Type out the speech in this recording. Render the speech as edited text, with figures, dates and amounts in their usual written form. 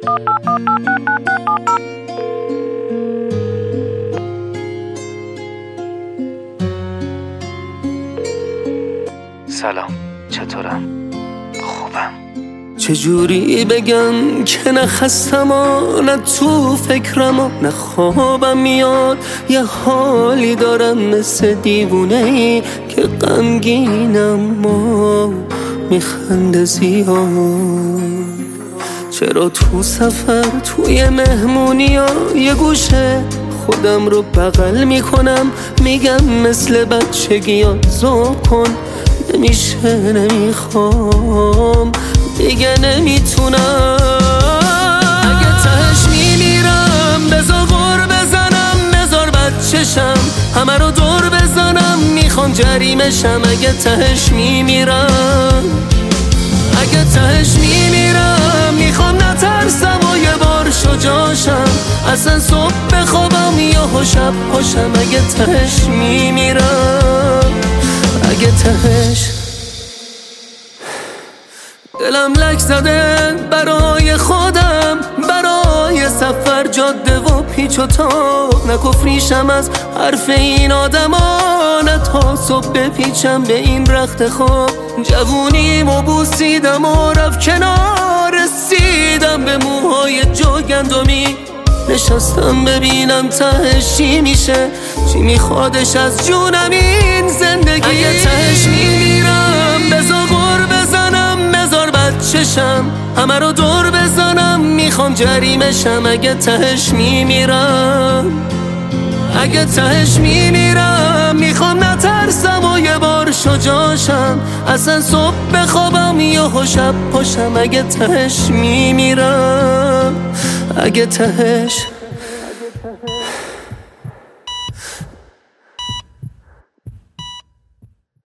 سلام، چطورم؟ خوبم. چجوری بگم که نه خستم و نه تو فکرم و نه خوابم میاد، یه حالی دارم مثل دیوونه‌ای که غمگینم و میخنده زیاد. چرا تو سفر توی مهمونی ها یه گوشه خودم رو بغل میکنم، میگم مثل بچگی ها ذوق کن، نمیشه نمیخوام دیگه نمیتونم. اگه تهش میمیرم بذار غر بزنم، بذار بچشم همه رو دور بزنم، میخوام جریمشم. اگه تهش میمیرم، اگه تهش میمیرم میخوام نترسم و یه بار شجاعشم، اصلا صبح بخوابم یا شب پاشم. اگه تهش میمیرم، اگه تهش دلم لک زده برای خودم، برای سفر جاده و پیچ و تاب، نکفریشم از حرف این آدما، نه تا صبح بپیچم به این رخت خواب. جوونیمو بوسیدم و رفت کنار، رسیدم به موهای جوگندمی، نشستم ببینم تهش چی میشه، چی میخوادش از جونم این زندگی. اگه تهش میمیرم بذار غر بزنم، بذار بچشم همه رو دور بزنم، میخوام جریمشم. اگه تهش میمیرم، اگه تهش میمیرم میخوام نترسم و یه بار شجاعشم، اصلا صبح بخوابم یا شب پاشم. اگه تهش میمیرم، اگه تهش